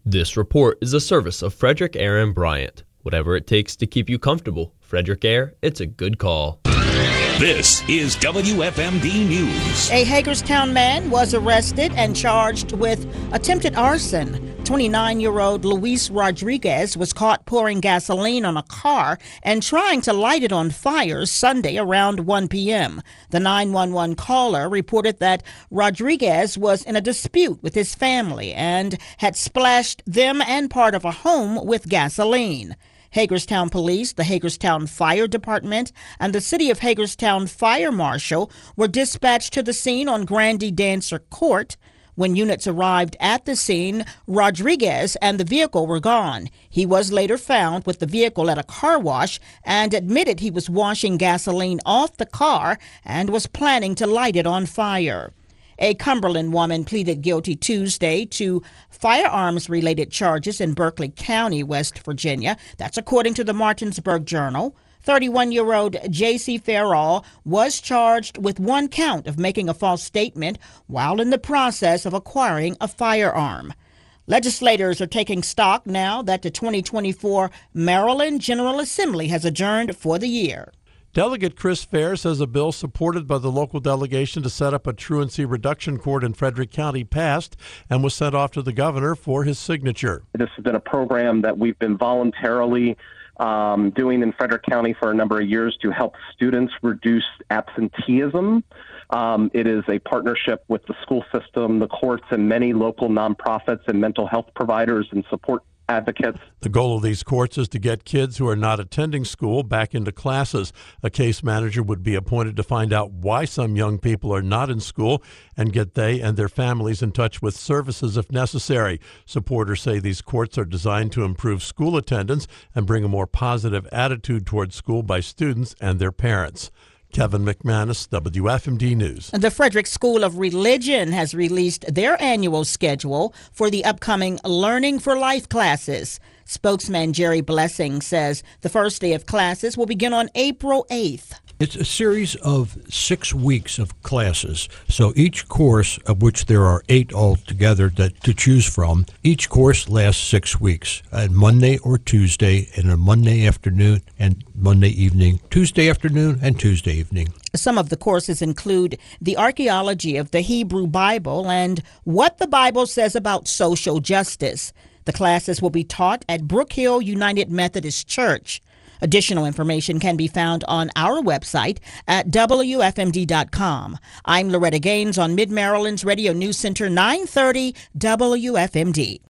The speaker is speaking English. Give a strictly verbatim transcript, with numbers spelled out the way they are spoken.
This report is a service of Frederick Air and Bryant. Whatever it takes to keep you comfortable, Frederick Air, it's a good call. This is W F M D News. A Hagerstown man was arrested and charged with attempted arson. twenty-nine-year-old Luis Rodriguez was caught pouring gasoline on a car and trying to light it on fire Sunday around one p.m. The nine one one caller reported that Rodriguez was in a dispute with his family and had splashed them and part of a home with gasoline. Hagerstown Police, the Hagerstown Fire Department, and the City of Hagerstown Fire Marshal were dispatched to the scene on Grandy Dancer Court. When units arrived at the scene, Rodriguez and the vehicle were gone. He was later found with the vehicle at a car wash and admitted he was washing gasoline off the car and was planning to light it on fire. A Cumberland woman pleaded guilty Tuesday to firearms-related charges in Berkeley County, West Virginia. That's according to the Martinsburg Journal. thirty-one-year-old J C Farrell was charged with one count of making a false statement while in the process of acquiring a firearm. Legislators are taking stock now that the twenty twenty-four Maryland General Assembly has adjourned for the year. Delegate Chris Fair says a bill supported by the local delegation to set up a truancy reduction court in Frederick County passed and was sent off to the governor for his signature. This has been a program that we've been voluntarily um, doing in Frederick County for a number of years to help students reduce absenteeism. Um, it is a partnership with the school system, the courts, and many local nonprofits and mental health providers and support advocates. The goal of these courts is to get kids who are not attending school back into classes. A case manager would be appointed to find out why some young people are not in school and get they and their families in touch with services if necessary. Supporters say these courts are designed to improve school attendance and bring a more positive attitude towards school by students and their parents. Kevin McManus, W F M D News. The Frederick School of Religion has released their annual schedule for the upcoming Learning for Life classes. Spokesman Jerry Blessing says the first day of classes will begin on April eighth. It's a series of six weeks of classes. So each course, of which there are eight altogether that, to choose from, each course lasts six weeks. On Monday or Tuesday, and a Monday afternoon and Monday evening, Tuesday afternoon and Tuesday evening. Some of the courses include the archaeology of the Hebrew Bible and what the Bible says about social justice. The classes will be taught at Brook Hill United Methodist Church. Additional information can be found on our website at W F M D dot com. I'm Loretta Gaines on Mid-Maryland's Radio News Center nine thirty W F M D.